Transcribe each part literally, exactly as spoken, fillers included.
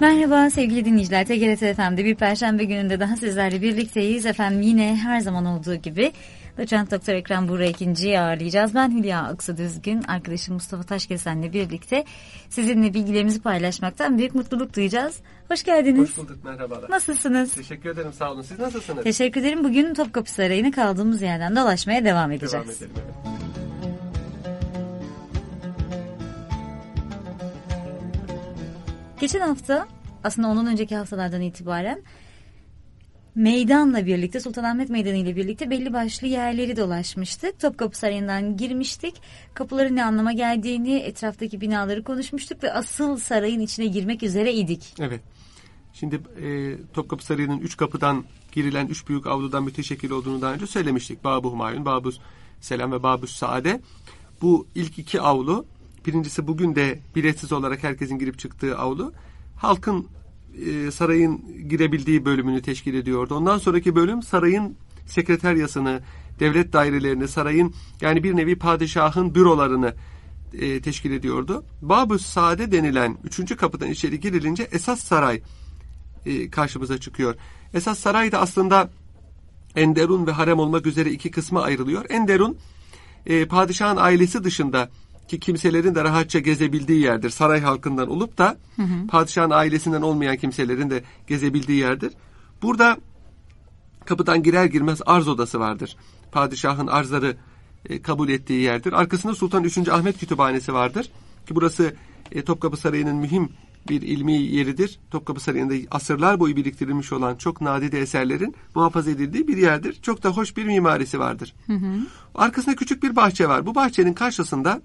Merhaba sevgili dinleyiciler, T G R T F M'de bir Perşembe gününde daha sizlerle birlikteyiz. Efendim yine her zaman olduğu gibi Doçent Doktor Ekrem Buğra ikinciyi ağırlayacağız. Ben Hülya Aksu Düzgün, arkadaşım Mustafa Taşkesen'le birlikte sizinle bilgilerimizi paylaşmaktan büyük mutluluk duyacağız. Hoş geldiniz. Hoş bulduk, merhabalar. Nasılsınız? Teşekkür ederim, sağ olun. Siz nasılsınız? Teşekkür ederim. Bugün Topkapı Sarayı'nı kaldığımız yerden dolaşmaya devam edeceğiz. Devam edelim, evet. Geçen hafta, aslında ondan önceki haftalardan itibaren meydanla birlikte, Sultanahmet Meydanı ile birlikte belli başlı yerleri dolaşmıştık. Topkapı Sarayı'ndan girmiştik. Kapıların ne anlama geldiğini, etraftaki binaları konuşmuştuk ve asıl sarayın içine girmek üzereydik. Evet. Şimdi e, Topkapı Sarayı'nın üç kapıdan girilen üç büyük avludan müteşekkil olduğunu daha önce söylemiştik. Bab-ı Humayun, Bab-ı Selam ve Bab-ı Saade. Bu ilk iki avlu, birincisi bugün de biletsiz olarak herkesin girip çıktığı avlu, halkın e, sarayın girebildiği bölümünü teşkil ediyordu. Ondan sonraki bölüm sarayın sekreteryasını, devlet dairelerini, sarayın yani bir nevi padişahın bürolarını e, teşkil ediyordu. Bab-ı Saade denilen üçüncü kapıdan içeri girilince esas saray e, karşımıza çıkıyor. Esas saray da aslında enderun ve harem olmak üzere iki kısma ayrılıyor. Enderun e, padişahın ailesi dışında ki kimselerin de rahatça gezebildiği yerdir. Saray halkından olup da hı hı. padişahın ailesinden olmayan kimselerin de gezebildiği yerdir. Burada kapıdan girer girmez arz odası vardır. Padişahın arzları e, kabul ettiği yerdir. Arkasında Sultan üçüncü. Ahmet Kütüphanesi vardır. Ki burası e, Topkapı Sarayı'nın mühim bir ilmi yeridir. Topkapı Sarayı'nda asırlar boyu biriktirilmiş olan çok nadide eserlerin muhafaza edildiği bir yerdir. Çok da hoş bir mimarisi vardır. Hı hı. Arkasında küçük bir bahçe var. Bu bahçenin karşısında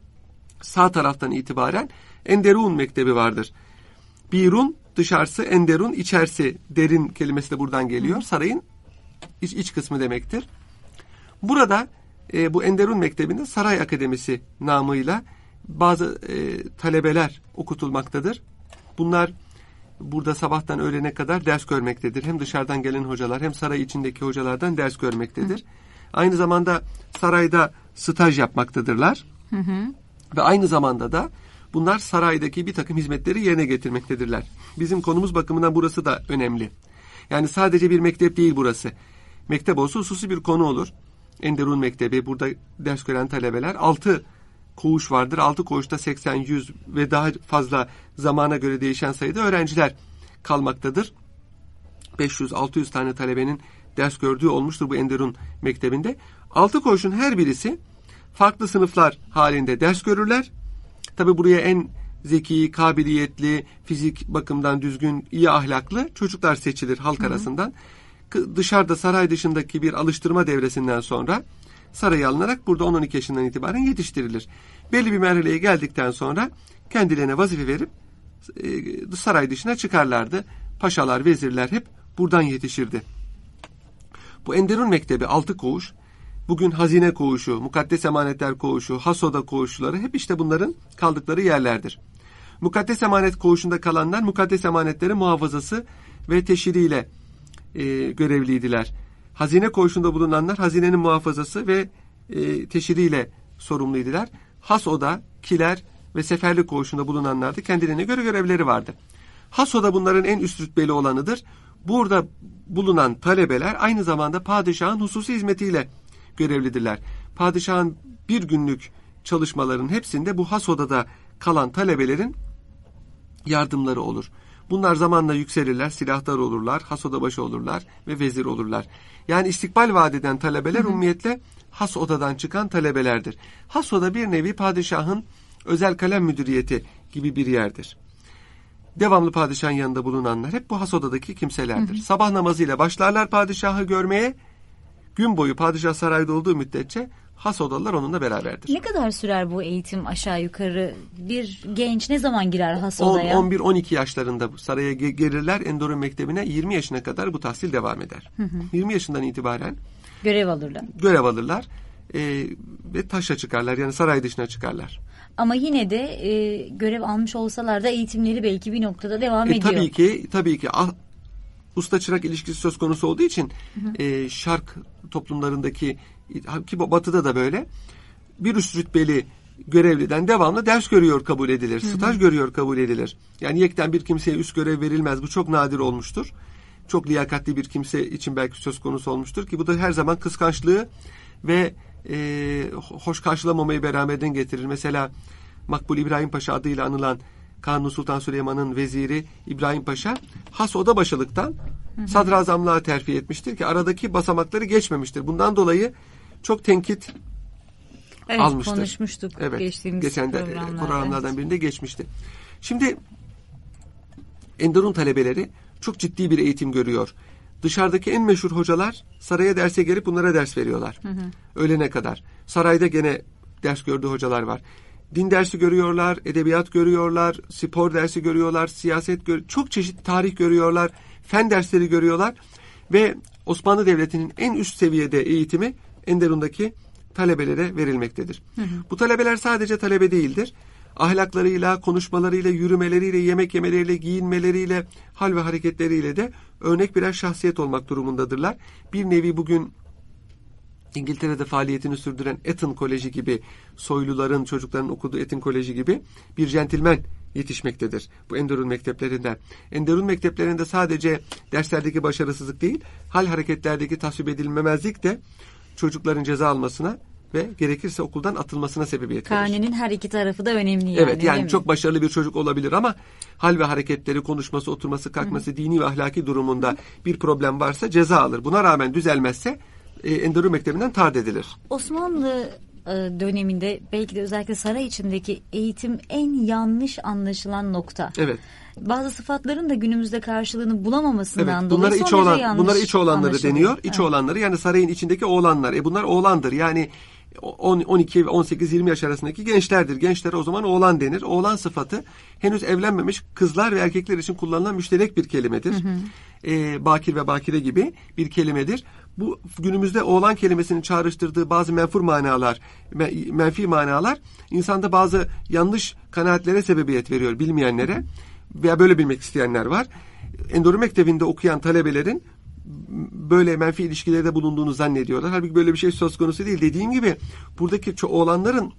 sağ taraftan itibaren Enderun Mektebi vardır. Birun dışarısı, Enderun içerisi, derin kelimesi de buradan geliyor. Hı. Sarayın iç, iç kısmı demektir. Burada e, bu Enderun Mektebi'nde Saray Akademisi namıyla bazı e, talebeler okutulmaktadır. Bunlar burada sabahtan öğlene kadar ders görmektedir. Hem dışarıdan gelen hocalar hem saray içindeki hocalardan ders görmektedir. Hı. Aynı zamanda sarayda staj yapmaktadırlar. Hı hı. Ve aynı zamanda da bunlar saraydaki bir takım hizmetleri yerine getirmektedirler. Bizim konumuz bakımından burası da önemli. Yani sadece bir mektep değil burası. Mektep olsa hususi bir konu olur. Enderun Mektebi, burada ders gören talebeler, altı koğuş vardır. altı koğuşta seksen, yüz ve daha fazla zamana göre değişen sayıda öğrenciler kalmaktadır. beş yüz altı yüz tane talebenin ders gördüğü olmuştur bu Enderun Mektebi'nde. altı koğuşun her birisi farklı sınıflar halinde ders görürler. Tabi buraya en zeki, kabiliyetli, fizik bakımdan düzgün, iyi ahlaklı çocuklar seçilir halk hı hı. arasından. Dışarıda, saray dışındaki bir alıştırma devresinden sonra saraya alınarak burada on on iki yaşından itibaren yetiştirilir. Belli bir merhaleye geldikten sonra kendilerine vazife verip e, saray dışına çıkarlardı. Paşalar, vezirler hep buradan yetişirdi. Bu Enderun Mektebi altı koğuş, bugün Hazine Koğuşu, Mukaddes Emanetler Koğuşu, Hasoda Koğuşları hep işte bunların kaldıkları yerlerdir. Mukaddes Emanet Koğuşu'nda kalanlar mukaddes emanetlerin muhafazası ve teşhiriyle e, görevliydiler. Hazine Koğuşu'nda bulunanlar hazinenin muhafazası ve e, teşhiriyle sorumluydular. Hasoda, Kiler ve Seferlik Koğuşu'nda bulunanlar da kendilerine göre görevleri vardı. Hasoda bunların en üst rütbeli olanıdır. Burada bulunan talebeler aynı zamanda padişahın hususi hizmetiyle görevlidirler. Padişahın bir günlük çalışmaların hepsinde bu has odada kalan talebelerin yardımları olur. Bunlar zamanla yükselirler, silahtar olurlar, has oda başı olurlar ve vezir olurlar. Yani istikbal vaat eden talebeler ummiyetle has odadan çıkan talebelerdir. Has oda bir nevi padişahın özel kalem müdüriyeti gibi bir yerdir. Devamlı padişahın yanında bulunanlar hep bu has odadaki kimselerdir. Hı hı. Sabah namazıyla başlarlar padişahı görmeye. Gün boyu padişah sarayda olduğu müddetçe has odalılar onunla beraberdir. Ne kadar sürer bu eğitim aşağı yukarı? Bir genç ne zaman girer has odaya? on bir on iki yaşlarında saraya gelirler. Enderun Mektebi'ne yirmi yaşına kadar bu tahsil devam eder. Hı hı. yirmi yaşından itibaren görev alırlar. Görev alırlar e, ve taşa çıkarlar, yani saray dışına çıkarlar. Ama yine de e, görev almış olsalar da eğitimleri belki bir noktada devam e, ediyor. Tabii ki, tabii ki. Ah, usta çırak ilişkisi söz konusu olduğu için hı hı. E, şark toplumlarındaki, ki batıda da böyle, bir üst rütbeli görevliden devamlı ders görüyor kabul edilir. Staj görüyor kabul edilir. Yani yekten bir kimseye üst görev verilmez. Bu çok nadir olmuştur. Çok liyakatli bir kimse için belki söz konusu olmuştur ki bu da her zaman kıskançlığı ve e, hoş karşılamamayı beraberden getirir. Mesela Makbul İbrahim Paşa adıyla anılan Kanuni Sultan Süleyman'ın veziri İbrahim Paşa has odabaşılıktan sadrazamlığa terfi etmiştir ki aradaki basamakları geçmemiştir. Bundan dolayı çok tenkit evet, almıştır. Konuşmuştuk evet, geçtiğimiz geçen de programlarda. programlardan birinde geçmişti. Şimdi Enderun talebeleri çok ciddi bir eğitim görüyor. Dışarıdaki en meşhur hocalar saraya derse gelip bunlara ders veriyorlar. Hı hı. Öğlene kadar. Sarayda gene ders gördüğü hocalar var. Din dersi görüyorlar, edebiyat görüyorlar, spor dersi görüyorlar, siyaset görüyorlar. Çok çeşitli tarih görüyorlar, fen dersleri görüyorlar. Ve Osmanlı Devleti'nin en üst seviyede eğitimi Enderun'daki talebelere verilmektedir. Hı hı. Bu talebeler sadece talebe değildir. Ahlaklarıyla, konuşmalarıyla, yürümeleriyle, yemek yemeleriyle, giyinmeleriyle, hal ve hareketleriyle de örnek birer şahsiyet olmak durumundadırlar. Bir nevi bugün İngiltere'de faaliyetini sürdüren Eton Koleji gibi, soyluların, çocukların okuduğu Eton Koleji gibi bir centilmen yetişmektedir bu Enderun mekteplerinden. Enderun mekteplerinde sadece derslerdeki başarısızlık değil, hal hareketlerdeki tasvip edilmemezlik de çocukların ceza almasına ve gerekirse okuldan atılmasına sebebiyet verir. Kanenin her iki tarafı da önemli yani. Evet, yani çok başarılı bir çocuk olabilir ama hal ve hareketleri, konuşması, oturması, kalkması, Hı-hı. dini ve ahlaki durumunda Hı-hı. bir problem varsa ceza alır. Buna rağmen düzelmezse e, Enderun Mektebi'nden tard edilir. Osmanlı e, döneminde belki de özellikle saray içindeki eğitim en yanlış anlaşılan nokta. Evet. Bazı sıfatların da günümüzde karşılığını bulamamasından evet, dolayı iç oğlan, bunlara iç oğlanları deniyor. İç evet. oğlanları yani sarayın içindeki oğlanlar. E bunlar oğlandır. Yani on, on iki, on sekiz, yirmi yaş arasındaki gençlerdir. Gençlere o zaman oğlan denir. Oğlan sıfatı henüz evlenmemiş kızlar ve erkekler için kullanılan müşterek bir kelimedir. Hı hı. E, bakir ve bakire gibi bir kelimedir. Bu günümüzde oğlan kelimesinin çağrıştırdığı bazı menfur manalar, menfi manalar insanda bazı yanlış kanaatlere sebebiyet veriyor bilmeyenlere veya böyle bilmek isteyenler var. Enderun Mektebi'nde okuyan talebelerin böyle menfi ilişkilerde bulunduğunu zannediyorlar. Halbuki böyle bir şey söz konusu değil. Dediğim gibi buradaki oğlanların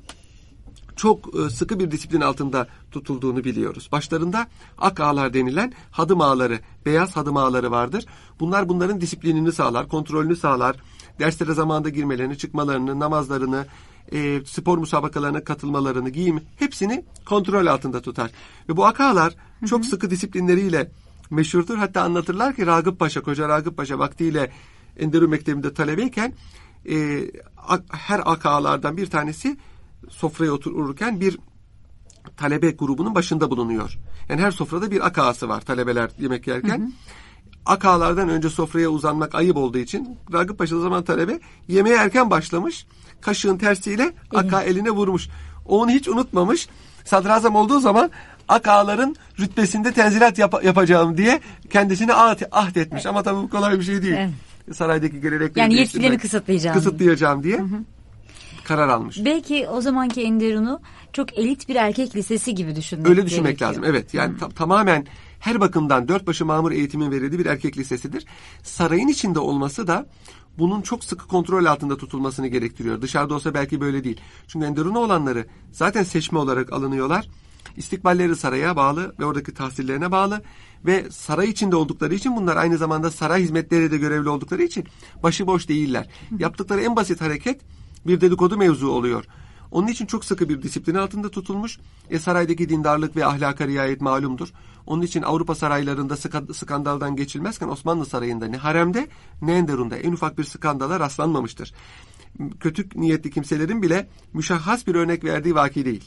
çok sıkı bir disiplin altında tutulduğunu biliyoruz. Başlarında ak ağalar denilen hadım ağaları, beyaz hadım ağaları vardır. Bunlar bunların disiplinini sağlar, kontrolünü sağlar. Derslere zamanında girmelerini, çıkmalarını, namazlarını, e, spor müsabakalarına katılmalarını, giyim hepsini kontrol altında tutar. Ve bu ak ağalar çok hı hı. sıkı disiplinleriyle meşhurdur. Hatta anlatırlar ki Ragıp Paşa, Koca Ragıp Paşa vaktiyle Enderun Mektebi'nde talebeyken e, her ak ağalardan bir tanesi sofraya otururken bir talebe grubunun başında bulunuyor. Yani her sofrada bir ak ağası var talebeler yemek yerken. Hı hı. Ak ağalardan önce sofraya uzanmak ayıp olduğu için Ragıp Paşa o zaman talebe yemeğe erken başlamış. Kaşığın tersiyle ak ağa eline vurmuş. O onu hiç unutmamış. Sadrazam olduğu zaman ak ağaların rütbesinde tenzilat yap- yapacağım diye kendisine ahd, ahd etmiş. Evet. Ama tabii bu kolay bir şey değil. Evet. Saraydaki gelenekleri yani yetkilerini kısıtlayacağım. Kısıtlayacağım diye. Hı hı. Karar almış. Belki o zamanki Enderun'u çok elit bir erkek lisesi gibi düşünmek Öyle düşünmek gerekiyor. lazım. Evet. Yani ta- tamamen her bakımdan dört başı mamur eğitimin verildiği bir erkek lisesidir. Sarayın içinde olması da bunun çok sıkı kontrol altında tutulmasını gerektiriyor. Dışarıda olsa belki böyle değil. Çünkü Enderun'a olanları zaten seçme olarak alınıyorlar. İstikballeri saraya bağlı ve oradaki tahsillerine bağlı ve saray içinde oldukları için bunlar aynı zamanda saray hizmetleri de görevli oldukları için başıboş değiller. Yaptıkları en basit hareket bir dedikodu mevzu oluyor. Onun için çok sıkı bir disiplin altında tutulmuş. E, saraydaki dindarlık ve ahlaka riayet malumdur. Onun için Avrupa saraylarında sık- skandaldan geçilmezken Osmanlı sarayında ne haremde ne Enderun'da en ufak bir skandala rastlanmamıştır. Kötü niyetli kimselerin bile müşahhas bir örnek verdiği vaki değil.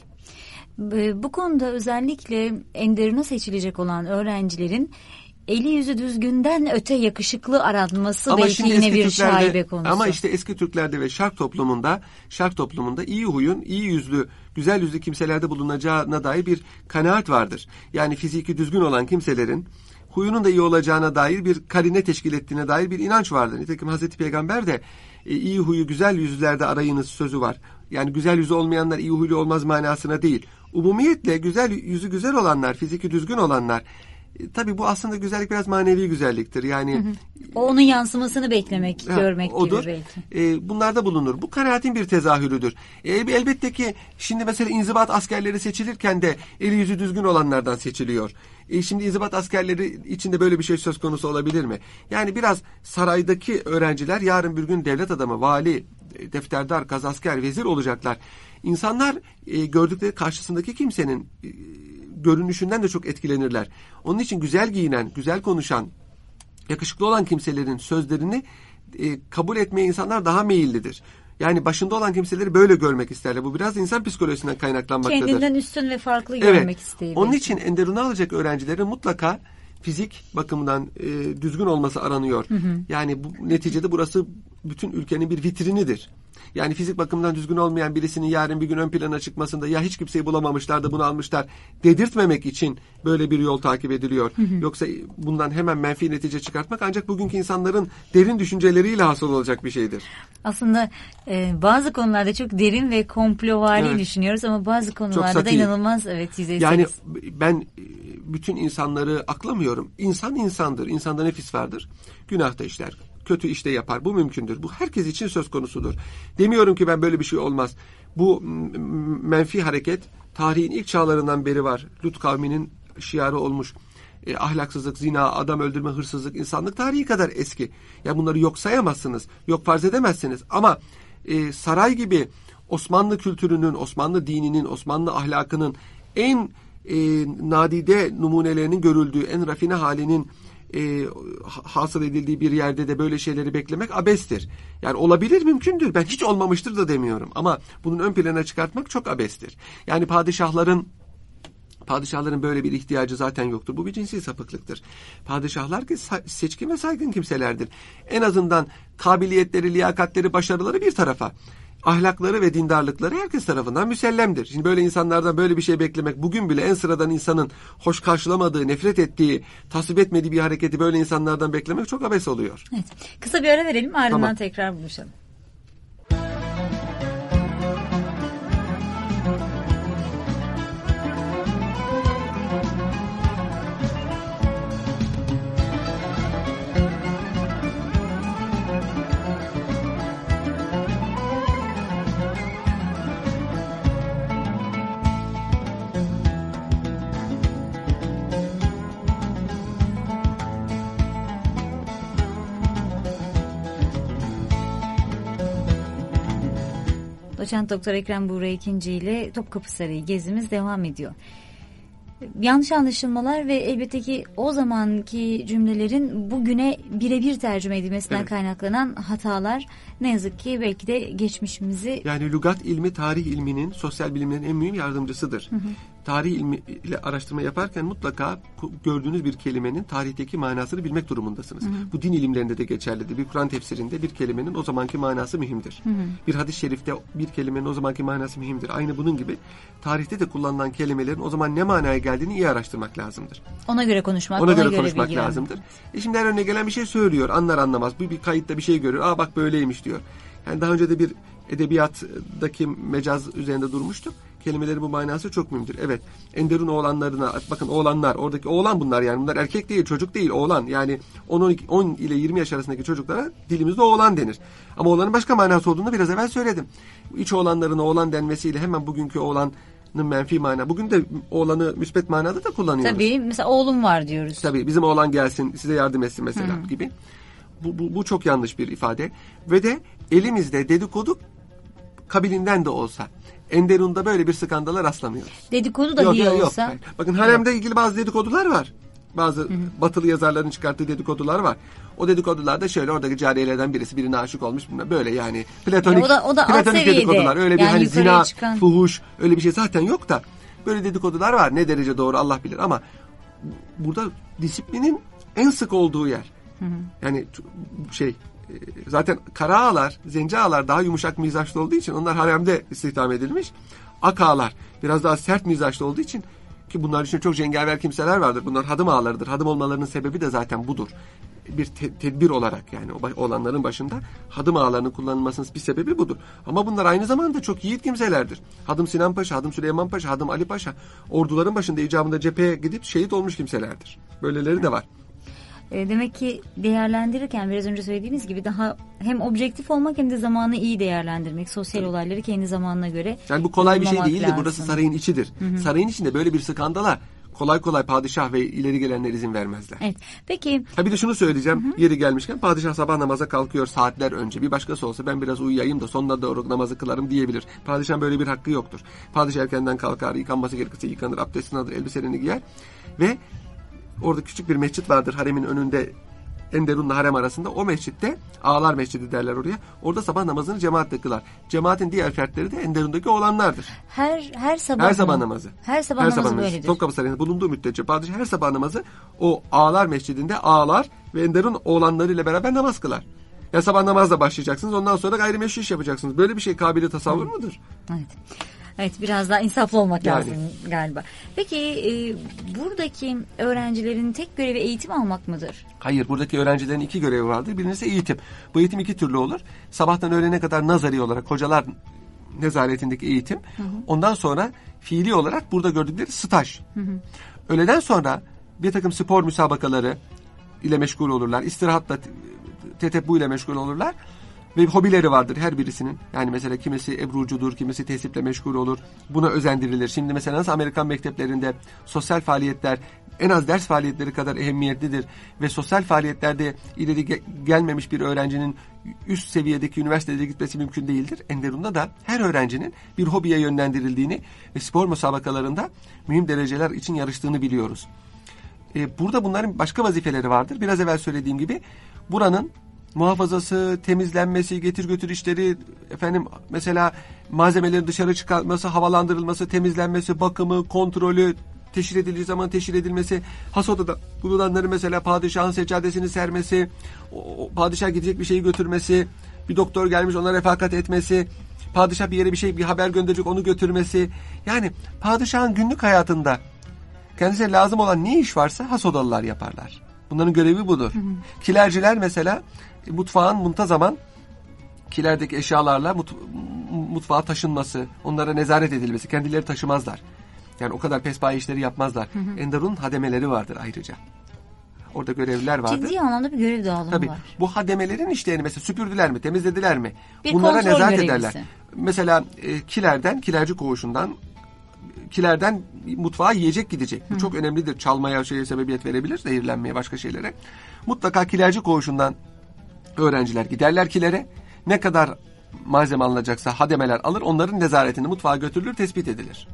Bu konuda özellikle Enderun'a seçilecek olan öğrencilerin eli yüzü düzgünden öte yakışıklı aranması ama belki yine bir şaibe konusu. Ama işte eski Türklerde ve Şark toplumunda, Şark toplumunda iyi huyun, iyi yüzlü, güzel yüzlü kimselerde bulunacağına dair bir kanaat vardır. Yani fiziki düzgün olan kimselerin huyunun da iyi olacağına dair bir karine teşkil ettiğine dair bir inanç vardır. Nitekim Hazreti Peygamber de e, iyi huyu güzel yüzlerde arayınız sözü var. Yani güzel yüzü olmayanlar iyi huylu olmaz manasına değil. Umumiyetle güzel yüzü güzel olanlar, fiziki düzgün olanlar, E, tabii bu aslında güzellik biraz manevi güzelliktir. Yani hı hı. O onun yansımasını beklemek, ha, görmek odur. gibi belki. E, bunlarda bulunur. Bu kanaatin bir tezahürüdür. E, elbette ki şimdi mesela inzibat askerleri seçilirken de eli yüzü düzgün olanlardan seçiliyor. E, şimdi inzibat askerleri içinde böyle bir şey söz konusu olabilir mi? Yani biraz saraydaki öğrenciler yarın bir gün devlet adamı, vali, defterdar, kazasker, vezir olacaklar. İnsanlar e, gördükleri karşısındaki kimsenin e, görünüşünden de çok etkilenirler. Onun için güzel giyinen, güzel konuşan, yakışıklı olan kimselerin sözlerini e, kabul etmeye insanlar daha meyillidir. Yani başında olan kimseleri böyle görmek isterler. Bu biraz insan psikolojisinden kaynaklanmaktadır. Kendinden üstün ve farklı evet. görmek isteği. Onun için Enderun'u alacak öğrencilerin mutlaka fizik bakımından e, düzgün olması aranıyor. Hı hı. Yani bu, neticede burası bütün ülkenin bir vitrinidir. Yani fizik bakımdan düzgün olmayan birisinin yarın bir gün ön plana çıkmasında ya hiç kimseyi bulamamışlar da bunu almışlar dedirtmemek için böyle bir yol takip ediliyor. Hı hı. Yoksa bundan hemen menfi netice çıkartmak ancak bugünkü insanların derin düşünceleriyle hasıl olacak bir şeydir. Aslında e, bazı konularda çok derin ve komplovari evet. düşünüyoruz ama bazı konularda da inanılmaz evet yüzeysel. Yani ben bütün insanları aklamıyorum. İnsan insandır. İnsanda nefis vardır. Günah da işler. Kötü işte yapar. Bu mümkündür. Bu herkes için söz konusudur. Demiyorum ki ben böyle bir şey olmaz. Bu menfi hareket tarihin ilk çağlarından beri var. Lut kavminin şiarı olmuş. E, ahlaksızlık, zina, adam öldürme, hırsızlık, insanlık tarihi kadar eski. Ya bunları yok sayamazsınız. Yok farz edemezsiniz. Ama e, saray gibi Osmanlı kültürünün, Osmanlı dininin, Osmanlı ahlakının en e, nadide numunelerinin görüldüğü, en rafine halinin E, hasıl edildiği bir yerde de böyle şeyleri beklemek abestir. Yani olabilir, mümkündür. Ben hiç olmamıştır da demiyorum. Ama bunun ön plana çıkartmak çok abestir. Yani padişahların padişahların böyle bir ihtiyacı zaten yoktur. Bu bir cinsi sapıklıktır. Padişahlar ki seçkin ve saygın kimselerdir. En azından kabiliyetleri, liyakatleri, başarıları bir tarafa. Ahlakları ve dindarlıkları herkes tarafından müsellemdir. Şimdi böyle insanlardan böyle bir şey beklemek, bugün bile en sıradan insanın hoş karşılamadığı, nefret ettiği, tasvip etmediği bir hareketi böyle insanlardan beklemek çok abes oluyor. Evet. Kısa bir ara verelim, ardından tamam. tekrar buluşalım. Doçent Doktor Ekrem Buğra İkinci ile Topkapı Sarayı gezimiz devam ediyor. Yanlış anlaşılmalar ve elbette ki o zamanki cümlelerin bugüne birebir tercüme edilmesinden evet. kaynaklanan hatalar ne yazık ki belki de geçmişimizi... Yani lügat ilmi tarih ilminin, sosyal bilimlerin en mühim yardımcısıdır. Hı hı. Tarih ilmiyle araştırma yaparken mutlaka gördüğünüz bir kelimenin tarihteki manasını bilmek durumundasınız. Hı hı. Bu din ilimlerinde de geçerlidir. Bir Kur'an tefsirinde bir kelimenin o zamanki manası mühimdir. Hı hı. Bir hadis-i şerifte bir kelimenin o zamanki manası mühimdir. Aynı bunun gibi tarihte de kullanılan kelimelerin o zaman ne manaya geldiğini iyi araştırmak lazımdır. Ona göre konuşmak, ona, ona göre, göre konuşmak lazımdır. E şimdi her önüne gelen bir şey söylüyor, anlar anlamaz. Bir, bir kayıtta bir şey görüyor. Aa bak böyleymiş diyor. Yani daha önce de bir edebiyattaki mecaz üzerinde durmuştuk. Kelimelerin bu manası çok mühimdir. Evet. Enderun oğlanlarına, bakın oğlanlar, oradaki oğlan bunlar yani. Bunlar erkek değil, çocuk değil, oğlan. Yani on ile yirmi yaş arasındaki çocuklara dilimizde oğlan denir. Ama oğlanın başka manası olduğunu biraz evvel söyledim. İç oğlanlarına oğlan denmesiyle hemen bugünkü oğlanın menfi mana. Bugün de oğlanı müsbet manada da kullanıyoruz. Tabii. Mesela oğlum var diyoruz. Tabii. Bizim oğlan gelsin, size yardım etsin mesela Hı. gibi. Bu, bu, bu çok yanlış bir ifade. Ve de elimizde dedikodu kabilinden de olsa Enderun'da böyle bir skandala rastlamıyoruz. Dedikodu da yok, iyi yok, olsa. Yok. Bakın haremde yok. ilgili bazı dedikodular var. Bazı Hı-hı. batılı yazarların çıkarttığı dedikodular var. O dedikodularda şöyle oradaki cariyelerden birisi birine aşık olmuş. Böyle yani platonik, ya o da, o da platonik dedikodular. Öyle bir yani hani zina, çıkan... fuhuş öyle bir şey zaten yok da böyle dedikodular var. Ne derece doğru Allah bilir ama burada disiplinin en sık olduğu yer. Hı-hı. Yani şey zaten kara ağalar, zenci ağalar daha yumuşak mizaçlı olduğu için onlar haremde istihdam edilmiş. Ak ağalar biraz daha sert mizaçlı olduğu için ki bunlar için çok cengaver kimseler vardır. Bunlar hadım ağalarıdır. Hadım olmalarının sebebi de zaten budur. bir te- tedbir olarak, yani o olanların başında hadım ağalarının kullanılmasının bir sebebi budur. Ama bunlar aynı zamanda çok yiğit kimselerdir. Hadım Sinan Paşa, Hadım Süleyman Paşa, Hadım Ali Paşa orduların başında icabında cepheye gidip şehit olmuş kimselerdir. Böyleleri de var. E, demek ki değerlendirirken biraz önce söylediğiniz gibi daha hem objektif olmak hem de zamanı iyi değerlendirmek. Sosyal evet. olayları kendi zamanına göre. Yani bu kolay bir şey değildir. Burası sarayın içidir. Hı hı. Sarayın içinde böyle bir skandala kolay kolay padişah ve ileri gelenler izin vermezler. Evet. Peki. Ha bir de şunu söyleyeceğim. Hı hı. Yeri gelmişken padişah sabah namaza kalkıyor saatler önce. Bir başkası olsa ben biraz uyuyayım da sonuna doğru namazı kılarım diyebilir. Padişahın böyle bir hakkı yoktur. Padişah erkenden kalkar, yıkanması gerekirse yıkanır, abdestini alır, elbiselerini giyer ve orada küçük bir mescit vardır haremin önünde, Enderun'la harem arasında. O mescitte, Ağalar Mescidi derler oraya. Orada sabah namazını cemaatle kılar. Cemaatin diğer fertleri de Enderun'daki oğlanlardır. Her her sabah her sabah namazı. Her sabah her namazı sabah böyledir. Topkapı Sarayı'nda bulunduğu müddetçe padişah her sabah namazı o Ağalar Mescidi'nde Ağalar ve Enderun oğlanlarıyla beraber namaz kılar. Ya sabah namazla başlayacaksınız, ondan sonra gayrimeşru iş yapacaksınız. Böyle bir şey kabili tasavvur mudur? Evet. Evet, biraz daha insaflı olmak yani. lazım galiba. Peki e, buradaki öğrencilerin tek görevi eğitim almak mıdır? Hayır, buradaki öğrencilerin iki görevi vardır. Birincisi eğitim. Bu eğitim iki türlü olur. Sabahtan öğlene kadar nazari olarak hocalar nezaretindeki eğitim. Hı hı. Ondan sonra fiili olarak burada gördükleri staj. Hı hı. Öğleden sonra bir takım spor müsabakaları ile meşgul olurlar. İstirahatla tetebbu ile meşgul olurlar. Ve hobileri vardır her birisinin. Yani mesela kimisi ebrucudur, kimisi tesiple meşgul olur. Buna özendirilir. Şimdi mesela nasıl Amerikan mekteplerinde sosyal faaliyetler en az ders faaliyetleri kadar ehemmiyetlidir. Ve sosyal faaliyetlerde ileri ge- gelmemiş bir öğrencinin üst seviyedeki üniversitede gitmesi mümkün değildir. Enderun'da da her öğrencinin bir hobiye yönlendirildiğini ve spor müsabakalarında mühim dereceler için yarıştığını biliyoruz. Ee, burada bunların başka vazifeleri vardır. Biraz evvel söylediğim gibi buranın muhafazası, temizlenmesi, getir götür işleri, efendim mesela malzemelerin dışarı çıkartması, havalandırılması, temizlenmesi, bakımı, kontrolü, teşhir edildiği zaman teşhir edilmesi, has odada bulunanları mesela padişahın seccadesini sermesi, o, padişah gidecek bir şeyi götürmesi, bir doktor gelmiş ona refakat etmesi, padişah bir yere bir şey bir haber gönderecek onu götürmesi. Yani padişahın günlük hayatında kendisine lazım olan ne iş varsa has odalılar yaparlar. Bunların görevi budur. Hı hı. Kilerciler mesela mutfağın muntazaman kilerdeki eşyalarla mut, mutfağa taşınması, onlara nezaret edilmesi, kendileri taşımazlar. Yani o kadar pespaye işleri yapmazlar. Hı hı. Enderun'un hademeleri vardır ayrıca. Orada görevliler vardır. Ciddi anlamda bir görev dağılımı Tabii, var. Bu hademelerin işlerini mesela süpürdüler mi, temizlediler mi? Bir bunlara nezaret görevlisi. ederler. Mesela e, kilerden, kilerci koğuşundan kilerden mutfağa yiyecek gidecek. Bu Hı. çok önemlidir. Çalmaya şeye sebebiyet verebilir, zehirlenmeye, başka şeylere. Mutlaka kilerci koğuşundan öğrenciler giderler kilere. Ne kadar malzeme alınacaksa hademeler alır, onların nezaretini mutfağa götürülür, tespit edilir.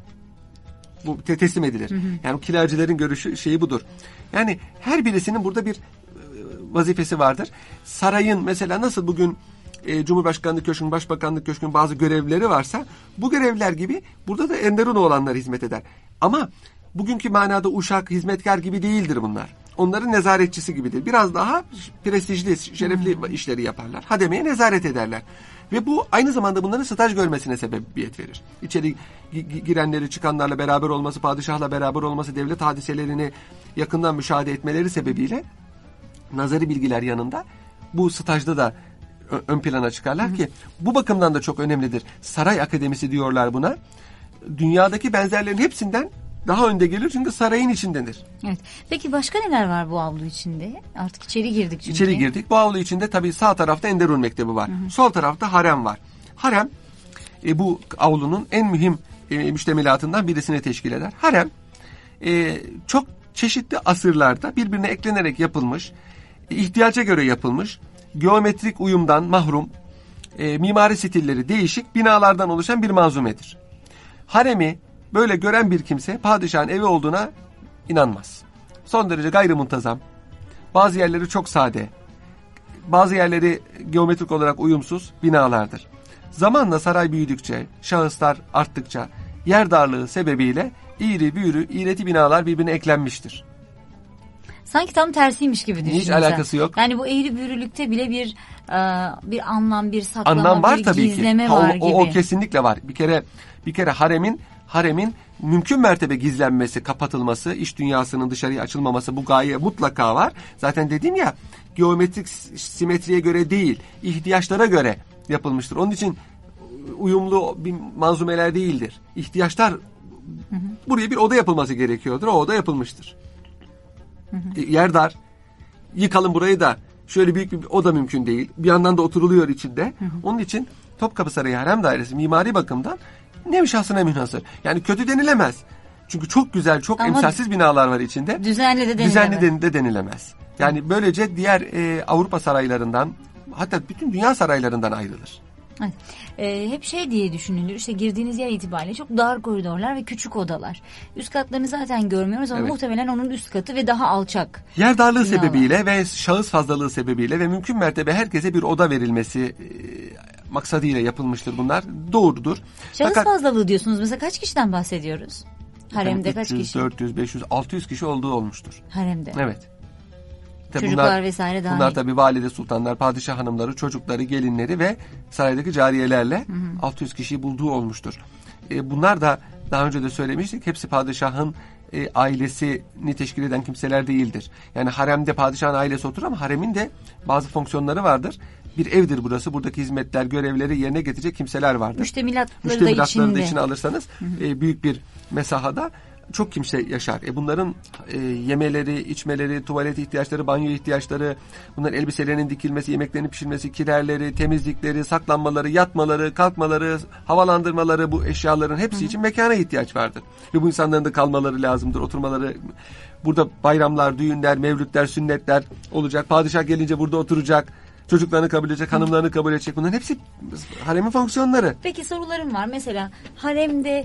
Bu te- teslim edilir. Hı hı. Yani kilercilerin görüşü şeyi budur. Yani her birisinin burada bir e, vazifesi vardır. Sarayın mesela nasıl bugün e, Cumhurbaşkanlığı Köşkü'nün, Başbakanlık Köşkü'nün bazı görevlileri varsa bu görevliler gibi burada da Enderun oğlanlar hizmet eder. Ama bugünkü manada uşak, hizmetkar gibi değildir bunlar. Onların nezaretçisi gibidir. Biraz daha prestijli, şerefli hmm. işleri yaparlar. Hademeye nezaret ederler. Ve bu aynı zamanda bunların staj görmesine sebebiyet verir. İçeri girenleri, çıkanlarla beraber olması, padişahla beraber olması, devlet hadiselerini yakından müşahede etmeleri sebebiyle nazari bilgiler yanında bu stajda da ön plana çıkarlar hmm. ki bu bakımdan da çok önemlidir. Saray akademisi diyorlar buna. Dünyadaki benzerlerin hepsinden daha önde gelir çünkü sarayın içindedir. Evet. Peki başka neler var bu avlu içinde? Artık içeri girdik çünkü. İçeri girdik. Bu avlu içinde tabii sağ tarafta Enderun Mektebi var. Hı hı. Sol tarafta harem var. Harem e, bu avlunun en mühim e, müştemilatından birisini teşkil eder. Harem e, çok çeşitli asırlarda birbirine eklenerek yapılmış, e, ihtiyaca göre yapılmış, geometrik uyumdan mahrum, e, mimari stilleri değişik binalardan oluşan bir manzumedir. Haremi böyle gören bir kimse padişahın evi olduğuna inanmaz. Son derece gayrimuntazam. Bazı yerleri çok sade. Bazı yerleri geometrik olarak uyumsuz binalardır. Zamanla saray büyüdükçe, şahıslar arttıkça yer darlığı sebebiyle iri büğrü, iğreti binalar birbirine eklenmiştir. Sanki tam tersiymiş gibi düşünüyorum. Hiç alakası yok. Yani bu eğri büğrülükte bile bir bir anlam, bir saklama, anlam var bir tabii gizleme ki. var o, gibi. O, o kesinlikle var. Bir kere bir kere haremin haremin mümkün mertebe gizlenmesi, kapatılması, iç dünyasının dışarıya açılmaması bu gaye mutlaka var. Zaten dedim ya geometrik simetriye göre değil, ihtiyaçlara göre yapılmıştır. Onun için uyumlu bir manzumeler değildir. İhtiyaçlar, hı hı. buraya bir oda yapılması gerekiyordur. O oda yapılmıştır. Hı hı. Yer dar. Yıkalım burayı da. Şöyle büyük bir oda mümkün değil. Bir yandan da oturuluyor içinde. Hı hı. Onun için Topkapı Sarayı Harem Dairesi mimari bakımdan nevi şahsına münhasır. Yani kötü denilemez. Çünkü çok güzel, çok ama emsalsiz binalar var içinde. Düzenli de denilemez. Düzenli de denilemez. Yani böylece diğer e, Avrupa saraylarından, hatta bütün dünya saraylarından ayrılır. Evet. Ee, hep şey diye düşünülür, işte girdiğiniz yer itibariyle çok dar koridorlar ve küçük odalar. Üst katlarını zaten görmüyoruz ama evet. muhtemelen onun üst katı ve daha alçak. Yer darlığı binalar sebebiyle ve şahıs fazlalığı sebebiyle ve mümkün mertebe herkese bir oda verilmesi e, maksadıyla yapılmıştır bunlar. Doğrudur. Şahıs Fakat, fazlalığı diyorsunuz. Mesela kaç kişiden bahsediyoruz? Haremde üç yüz, kaç kişi? dört yüz, beş yüz, altı yüz kişi olduğu olmuştur. Haremde. Evet. Tabii çocuklar bunlar, vesaire dahil. Bunlar tabii valide sultanlar, padişah hanımları, çocukları, gelinleri ve saraydaki cariyelerle hı hı. altı yüz kişiyi bulduğu olmuştur. E, bunlar da daha önce de söylemiştik. Hepsi padişahın e, ailesini teşkil eden kimseler değildir. Yani haremde padişahın ailesi oturur ama haremin de bazı fonksiyonları vardır. Bir evdir burası. Buradaki hizmetler, görevleri yerine getirecek kimseler vardır. Müştemilatları, Müştemilatları da da içine alırsanız hı hı. E, büyük bir mesahada çok kimse yaşar. E bunların e, yemeleri, içmeleri, tuvalet ihtiyaçları, banyo ihtiyaçları, bunların elbiselerinin dikilmesi, yemeklerinin pişirmesi, kilerleri, temizlikleri, saklanmaları, yatmaları, kalkmaları, havalandırmaları, bu eşyaların hepsi Hı-hı. için mekana ihtiyaç vardır. Ve bu insanların da kalmaları lazımdır, oturmaları. Burada bayramlar, düğünler, mevlütler, sünnetler olacak. Padişah gelince burada oturacak. Çocuklarını kabul edecek, hanımlarını kabul edecek. Bunların hepsi haremin fonksiyonları. Peki sorularım var. Mesela haremde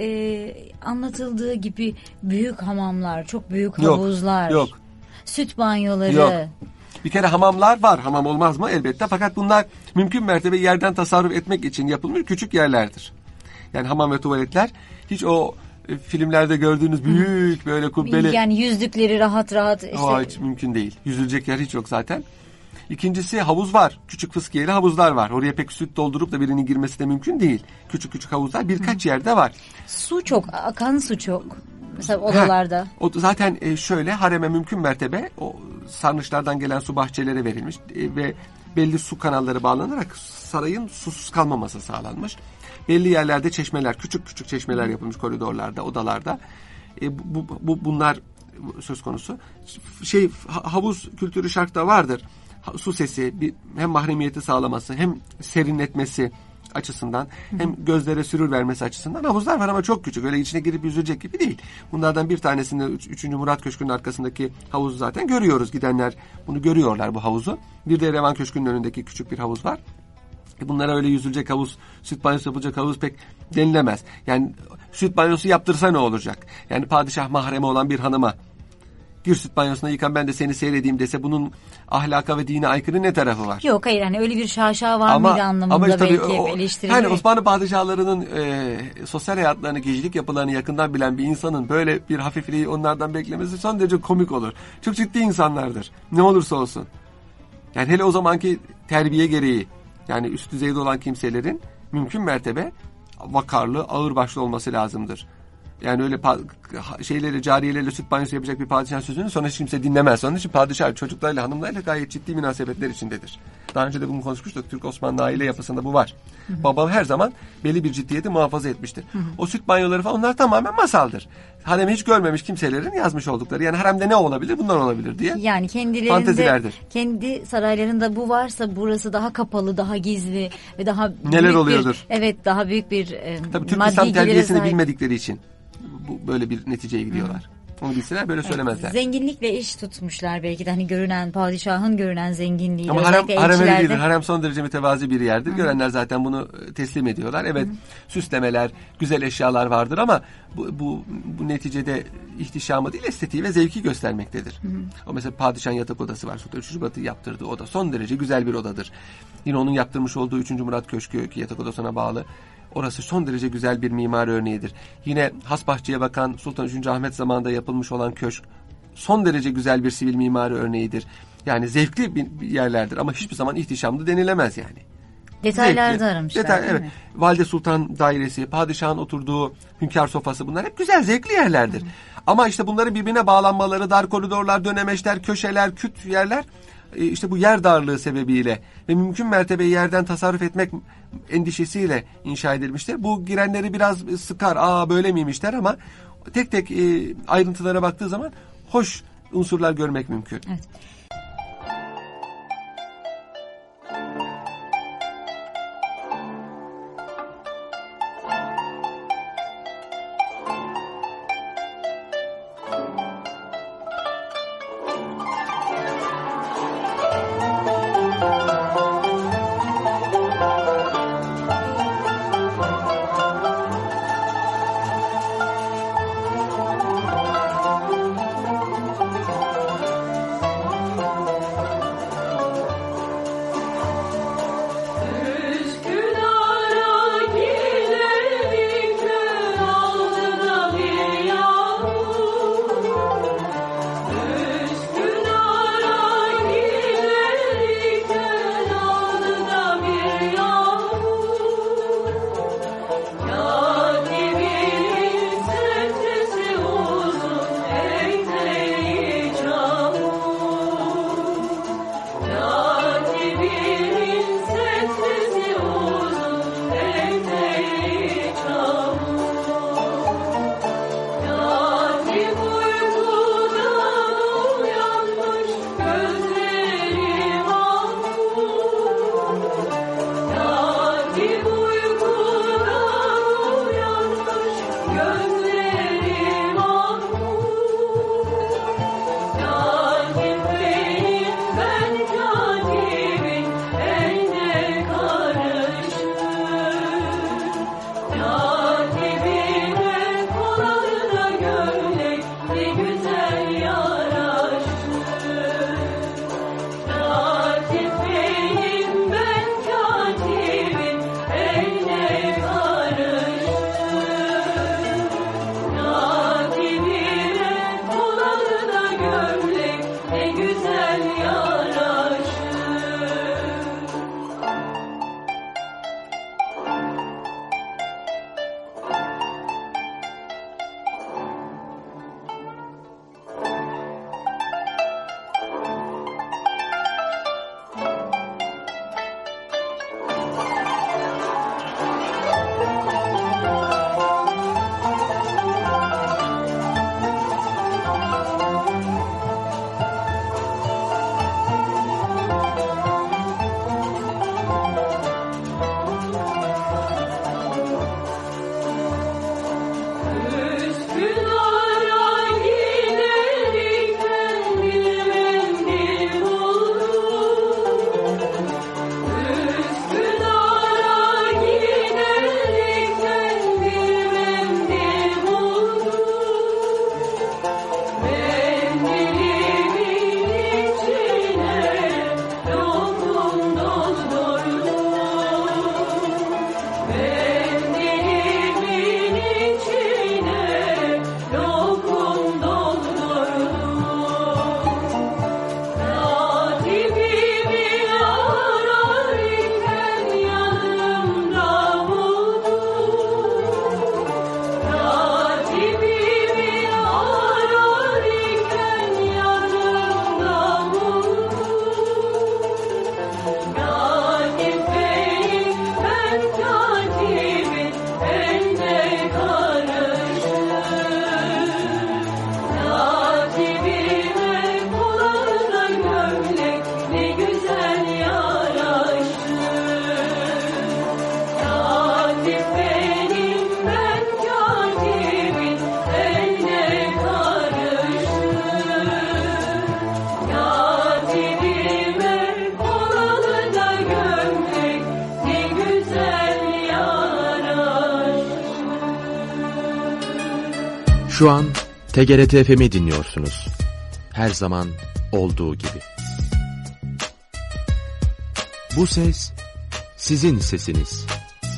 e, anlatıldığı gibi büyük hamamlar, çok büyük havuzlar, yok, yok. süt banyoları. Yok. Bir kere hamamlar var. Hamam olmaz mı? Elbette. Fakat bunlar mümkün mertebe yerden tasarruf etmek için yapılmış küçük yerlerdir. Yani hamam ve tuvaletler hiç o e, filmlerde gördüğünüz büyük böyle kubbeli. Yani yüzdükleri rahat rahat. Işte... Aa, hiç mümkün değil. Yüzülecek yer hiç yok zaten. İkincisi havuz var. Küçük fıskiyeli havuzlar var. Oraya pek süt doldurup da birinin girmesi de mümkün değil. Küçük küçük havuzlar birkaç Hı. yerde var. Su çok, akan su çok. Mesela odalarda. Ha, o zaten şöyle hareme mümkün mertebe o sarnıçlardan gelen su bahçelere verilmiş ve belli su kanalları bağlanarak sarayın susuz kalmaması sağlanmış. Belli yerlerde çeşmeler, küçük küçük çeşmeler yapılmış koridorlarda, odalarda. E, bu, bu bunlar söz konusu. Şey havuz kültürü şarkta vardır. Su sesi bir, hem mahremiyeti sağlaması hem serinletmesi açısından Hı. hem gözlere sürür vermesi açısından havuzlar var ama çok küçük. Öyle içine girip yüzecek gibi değil. Bunlardan bir tanesinde üçüncü Murat Köşkü'nün arkasındaki havuzu zaten görüyoruz. Gidenler bunu görüyorlar bu havuzu. Bir de Revan Köşkü'nün önündeki küçük bir havuz var. Bunlara öyle yüzülecek havuz, süt banyosu yapılacak havuz pek denilemez. Yani süt banyosu yaptırsa ne olacak? Yani padişah mahremi olan bir hanıma gir süt banyosuna yıkan ben de seni seyredeyim dese bunun ahlaka ve dine aykırı ne tarafı var? Yok hayır hani öyle bir şaşa var ama, mıydı anlamında ama işte belki o, eleştirilir. Yani Osmanlı padişahlarının e, sosyal hayatlarını, gecelik yapılarını yakından bilen bir insanın böyle bir hafifliği onlardan beklemesi son derece komik olur. Çok ciddi insanlardır. Ne olursa olsun. Yani hele o zamanki terbiye gereği yani üst düzeyde olan kimselerin mümkün mertebe vakarlı, ağırbaşlı olması lazımdır. Yani öyle pa- şeyleri, cariyelerle süt banyosu yapacak bir padişah sözünü sonra hiç kimse dinlemez. Onun için padişah çocuklarıyla, hanımlarıyla gayet ciddi münasebetler içindedir. Daha önce de bunu konuşmuştuk. Türk Osmanlı aile yapısında bu var. Hı hı. Babam her zaman belli bir ciddiyeti muhafaza etmiştir. Hı hı. O süt banyoları falan onlar tamamen masaldır. Haremi hiç görmemiş kimselerin yazmış oldukları. Yani haremde ne olabilir? Bunlar olabilir diye. Yani kendilerinde, kendi saraylarında bu varsa burası daha kapalı, daha gizli ve daha neler büyük oluyordur? Bir, evet daha büyük bir e, Tabii Türk İslam terbiyesini sahip. Bilmedikleri için bu böyle bir neticeye gidiyorlar. Hı. Onu bilseler böyle söylemezler. Zenginlikle iş tutmuşlar belki de hani görünen padişahın görünen zenginliği. Ama harem, harem öyle değildir. Harem son derece mütevazi bir yerdir. Hı. Görenler zaten bunu teslim ediyorlar. Evet Hı. süslemeler, güzel eşyalar vardır ama bu, bu, bu neticede ihtişamı değil estetiği ve zevki göstermektedir. Hı. O mesela padişahın yatak odası var. Sultan üçüncü Murat'ın yaptırdığı oda son derece güzel bir odadır. Yine onun yaptırmış olduğu üçüncü Murat Köşkü ki yatak odasına bağlı. Orası son derece güzel bir mimari örneğidir. Yine Hasbahçe'ye bakan Sultan üçüncü Ahmet zamanında yapılmış olan köşk son derece güzel bir sivil mimari örneğidir. Yani zevkli bir yerlerdir ama hiçbir zaman ihtişamlı denilemez yani. Detaylarda aramışlar. Detay, evet. Mi? Valide Sultan dairesi, padişahın oturduğu hünkâr sofası bunlar hep güzel, zevkli yerlerdir. Hı. Ama işte bunların birbirine bağlanmaları, dar koridorlar, dönemeçler, köşeler, küt yerler e, işte bu yer darlığı sebebiyle ve mümkün mertebe yerden tasarruf etmek endişesiyle inşa edilmiştir. Bu girenleri biraz sıkar, aa böyle miymiş der ama tek tek e, ayrıntılara baktığı zaman hoş unsurlar görmek mümkün. Evet. Şu an T G R T F M'i dinliyorsunuz. Her zaman olduğu gibi. Bu ses sizin sesiniz.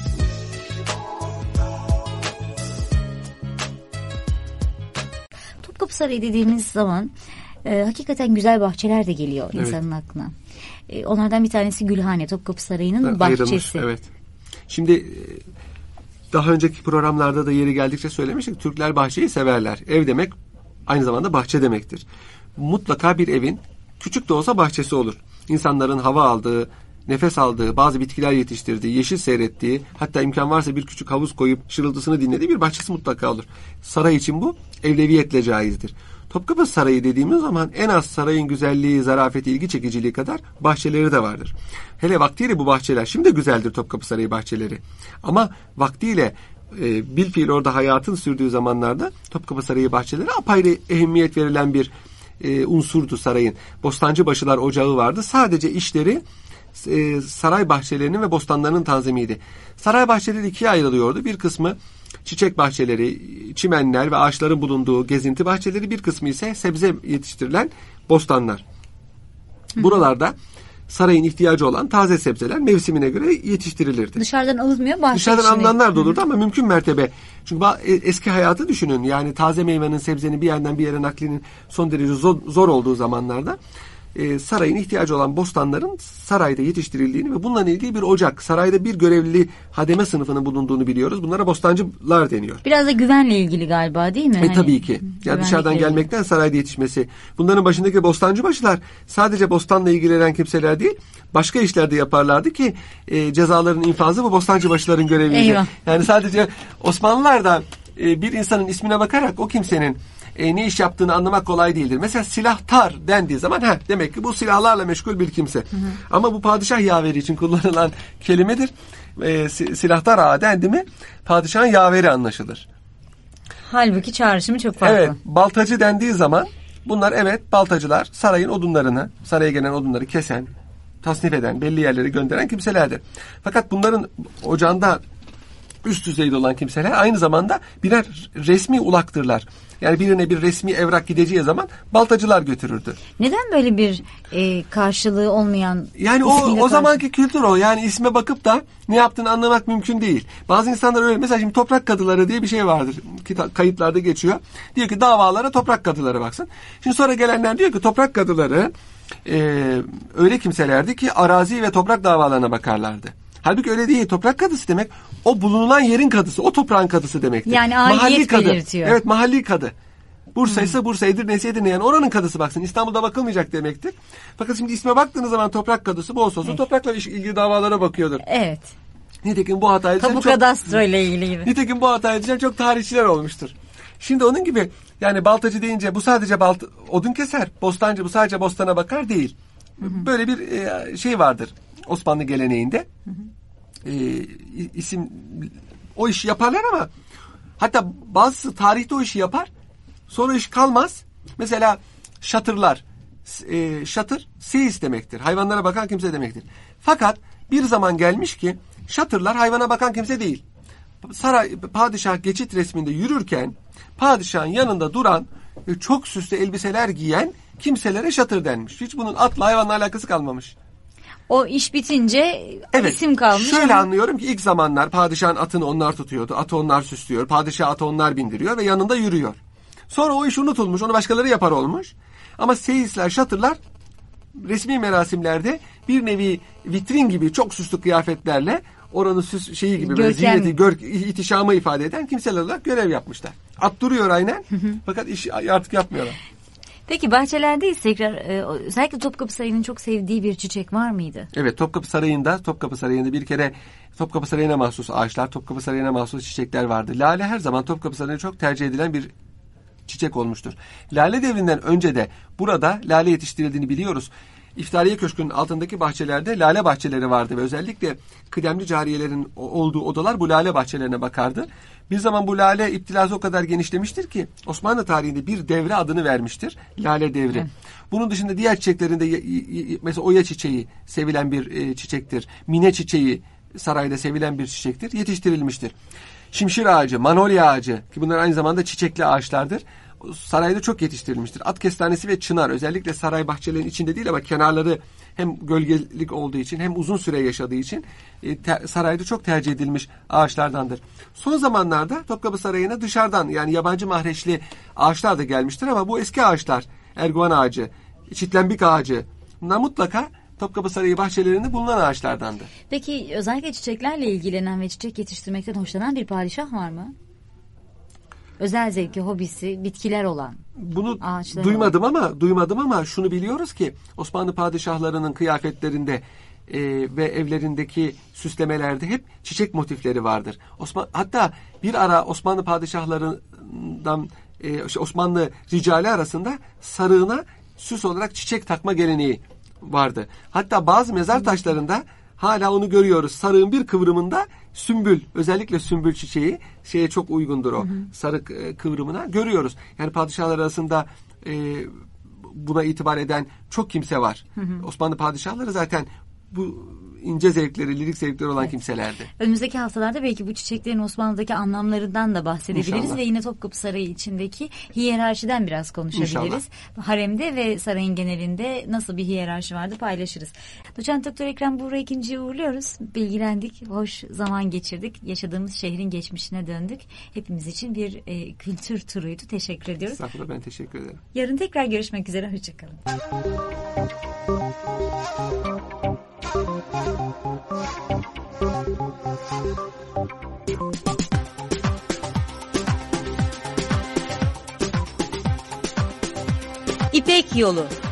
Topkapı Sarayı dediğimiz zaman e, hakikaten güzel bahçeler de geliyor evet. insanın aklına. E, onlardan bir tanesi Gülhane, Topkapı Sarayı'nın evet, bahçesi. Ayrılmış, evet. Şimdi daha önceki programlarda da yeri geldikçe söylemiştik. Türkler bahçeyi severler. Ev demek aynı zamanda bahçe demektir. Mutlaka bir evin küçük de olsa bahçesi olur. İnsanların hava aldığı, nefes aldığı, bazı bitkiler yetiştirdiği, yeşil seyrettiği, hatta imkan varsa bir küçük havuz koyup şırıltısını dinlediği bir bahçesi mutlaka olur. Saray için bu evleviyetle caizdir. Topkapı Sarayı dediğimiz zaman en az sarayın güzelliği, zarafeti, ilgi çekiciliği kadar bahçeleri de vardır. Hele vaktiyle bu bahçeler, şimdi güzeldir Topkapı Sarayı bahçeleri. Ama vaktiyle e, bilfiil orada hayatın sürdüğü zamanlarda Topkapı Sarayı bahçeleri apayrı ehemmiyet verilen bir e, unsurdu sarayın. Bostancıbaşılar ocağı vardı. Sadece işleri e, saray bahçelerinin ve bostanlarının tanzimiydi. Saray bahçeleri ikiye ayrılıyordu. Bir kısmı çiçek bahçeleri, çimenler ve ağaçların bulunduğu gezinti bahçeleri, bir kısmı ise sebze yetiştirilen bostanlar. Buralarda sarayın ihtiyacı olan taze sebzeler mevsimine göre yetiştirilirdi. Dışarıdan alınmıyor, bahçe Dışarıdan içine. alınanlar da olurdu ama mümkün mertebe. Çünkü eski hayatı düşünün. Yani taze meyvenin, sebzenin bir yerden bir yere naklinin son derece zor, zor olduğu zamanlarda e, sarayın ihtiyacı olan bostanların sarayda yetiştirildiğini ve bununla ilgili bir ocak, sarayda bir görevli hademe sınıfının bulunduğunu biliyoruz. Bunlara bostancılar deniyor. Biraz da güvenle ilgili galiba, değil mi? E hani, tabii ki. Yani dışarıdan ilgili. gelmekten sarayda yetişmesi. Bunların başındaki bostancıbaşılar sadece bostanla ilgilenen kimseler değil, başka işlerde yaparlardı ki e, cezaların infazı bu bostancıbaşıların göreviydi. Eyvah. Yani sadece Osmanlılar da e, bir insanın ismine bakarak o kimsenin e, ne iş yaptığını anlamak kolay değildir. Mesela silahtar dendiği zaman heh, demek ki bu silahlarla meşgul bir kimse. Hı hı. Ama bu padişah yaveri için kullanılan kelimedir. E, silahtar ağa dendi mi padişahın yaveri anlaşılır. Halbuki çağrışımı çok farklı. Evet, baltacı dendiği zaman bunlar evet baltacılar sarayın odunlarını, saraya gelen odunları kesen, tasnif eden, belli yerlere gönderen kimselerdir. Fakat bunların ocağında üst düzeyde olan kimseler aynı zamanda birer resmi ulaktırlar. Yani birine bir resmi evrak gideceği zaman baltacılar götürürdü. Neden böyle bir e, karşılığı olmayan? Yani o o karşı... zamanki kültür o. Yani isme bakıp da ne yaptığını anlamak mümkün değil. Bazı insanlar öyle. Mesela şimdi toprak kadıları diye bir şey vardır. Kita- kayıtlarda geçiyor. Diyor ki davalara toprak kadıları baksın. Şimdi sonra gelenler diyor ki toprak kadıları e, öyle kimselerdi ki arazi ve toprak davalarına bakarlardı. Halbuki öyle değil. Toprak kadısı demek o bulunan yerin kadısı, o toprağın kadısı demektir. Yani aidiyet belirtiyor. Evet, mahalli kadı. Bursa ise Bursa, Edirne ise Edirne, yani oranın kadısı baksın. İstanbul'da bakılmayacak demektir. Fakat şimdi isme baktığınız zaman toprak kadısı bol olsun. Evet. Toprakla ilgili davalara bakıyordur. Evet. Nitekim bu hatayı Tapu kadastro ile ilgili gibi. Nitekim bu hatayı düşen çok tarihçiler olmuştur. Şimdi onun gibi yani baltacı deyince bu sadece balt odun keser, bostancı bu sadece bostana bakar değil. Hı hı. Böyle bir e, şey vardır Osmanlı geleneğinde. Hı hı. E, isim o işi yaparlar ama hatta bazısı tarihte o işi yapar. Sonra iş kalmaz. Mesela şatırlar. E, şatır seyis demektir. Hayvanlara bakan kimse demektir. Fakat bir zaman gelmiş ki şatırlar hayvana bakan kimse değil. Saray padişah geçit resminde yürürken padişahın yanında duran çok süslü elbiseler giyen kimselere şatır denmiş. Hiç bunun atla hayvanla alakası kalmamış. O iş bitince evet, isim kalmış. Şöyle ama... anlıyorum ki ilk zamanlar padişahın atını onlar tutuyordu. Atı onlar süslüyor. Padişah atı onlar bindiriyor ve yanında yürüyor. Sonra o iş unutulmuş. Onu başkaları yapar olmuş. Ama seyisler, şatırlar resmi merasimlerde bir nevi vitrin gibi çok süslü kıyafetlerle oranın süs şeyi gibi böyle ziyneti, gör, ihtişamı ifade eden kimseler olarak görev yapmışlar. At duruyor aynen. Fakat iş artık yapmıyorlar. Peki bahçelerdeyiz tekrar. E, özellikle Topkapı Sarayı'nın çok sevdiği bir çiçek var mıydı? Evet, Topkapı Sarayı'nda Topkapı Sarayı'nda bir kere Topkapı Sarayı'na mahsus ağaçlar, Topkapı Sarayı'na mahsus çiçekler vardı. Lale her zaman Topkapı Sarayı'nda çok tercih edilen bir çiçek olmuştur. Lale devrinden önce de burada lale yetiştirildiğini biliyoruz. İftariye Köşkü'nün altındaki bahçelerde lale bahçeleri vardı ve özellikle kıdemli cariyelerin olduğu odalar bu lale bahçelerine bakardı. Bir zaman bu lale iptilası o kadar genişlemiştir ki Osmanlı tarihinde bir devre adını vermiştir. Lale devri. Evet. Bunun dışında diğer çiçeklerinde mesela oya çiçeği sevilen bir çiçektir. Mine çiçeği sarayda sevilen bir çiçektir. Yetiştirilmiştir. Şimşir ağacı, manolya ağacı ki bunlar aynı zamanda çiçekli ağaçlardır. Sarayda çok yetiştirilmiştir. At kestanesi ve çınar özellikle saray bahçelerinin içinde değil ama kenarları hem gölgelik olduğu için hem uzun süre yaşadığı için e, te, sarayda çok tercih edilmiş ağaçlardandır. Son zamanlarda Topkapı Sarayı'na dışarıdan yani yabancı mahreçli ağaçlar da gelmiştir ama bu eski ağaçlar erguvan ağacı, çitlenbik ağacı bunlar mutlaka Topkapı Sarayı bahçelerinde bulunan ağaçlardandı. Peki özellikle çiçeklerle ilgilenen ve çiçek yetiştirmekten hoşlanan bir padişah var mı? Özel zevki, hobisi, bitkiler olan. bunu Ağaçları duymadım var. ama duymadım ama şunu biliyoruz ki Osmanlı padişahlarının kıyafetlerinde e, ve evlerindeki süslemelerde hep çiçek motifleri vardır. Osman, hatta bir ara Osmanlı padişahlarından e, Osmanlı ricali arasında sarığına süs olarak çiçek takma geleneği vardı. Hatta bazı mezar taşlarında hala onu görüyoruz. Sarığın bir kıvrımında sümbül, özellikle sümbül çiçeği şeye çok uygundur o. Hı hı. Sarık e, kıvrımına görüyoruz. Yani padişahlar arasında e, buna itibar eden çok kimse var. Hı hı. Osmanlı padişahları zaten bu ince zevkleri, lirik zevkleri olan evet. kimselerdi. Önümüzdeki haftalarda belki bu çiçeklerin Osmanlı'daki anlamlarından da bahsedebiliriz. İnşallah. Ve yine Topkapı Sarayı içindeki hiyerarşiden biraz konuşabiliriz. İnşallah. Haremde ve sarayın genelinde nasıl bir hiyerarşi vardı paylaşırız. Doçent Doktor Ekrem Buğra ikinciyi uğurluyoruz. Bilgilendik, hoş zaman geçirdik. Yaşadığımız şehrin geçmişine döndük. Hepimiz için bir e, kültür turuydu. Teşekkür ediyoruz. Estağfurullah, ben teşekkür ederim. Yarın tekrar görüşmek üzere. Hoşçakalın. İpek Yolu